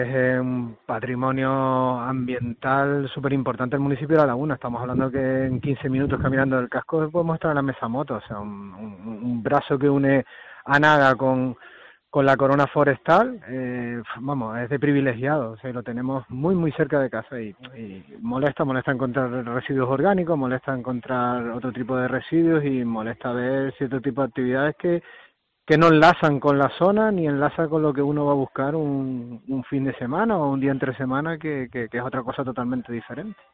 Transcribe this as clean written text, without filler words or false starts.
un patrimonio ambiental súper importante el municipio de La Laguna. Estamos hablando que en 15 minutos caminando del casco podemos estar en la Mesa Moto, o sea, un brazo que une a Naga con la corona forestal, vamos, es de privilegiado, o sea, lo tenemos muy cerca de casa y molesta encontrar residuos orgánicos, molesta encontrar otro tipo de residuos y molesta ver cierto tipo de actividades que no enlazan con la zona ni enlaza con lo que uno va a buscar un fin de semana o un día entre semana que es otra cosa totalmente diferente.